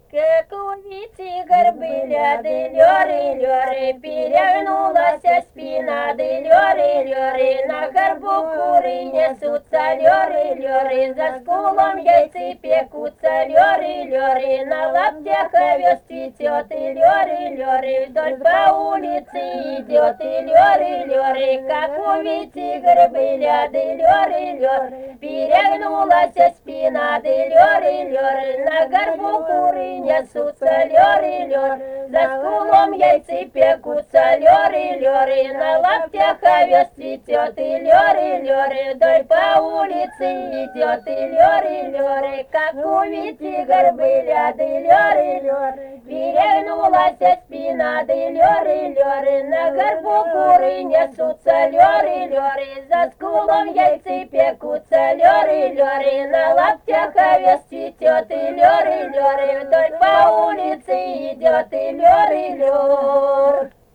Как увидите горбы ляды, лёры, перегнулась спина, лёры, на горбу куры несутся, лёры, за скулом яйцы пекутся, лёры, на лаптях овес цветет, лёры, вдоль по улице идет, лёры, как увидите горбы ляды, лёры, перегнулась спина, лёры, на горбу куры несутся, лёры, за скулом яйцы пекутся, лёры, на лаптях овес цветет, лёры, вдоль по улице идет, лёры, как увидите горбы ляды, лёры, перегнулась спина, лёры, на горбу куры несутся, лёры, за скулом яйцы пекутся, лёры, на лаптях овес цветет, лёры, вдоль по улице идет, лёры.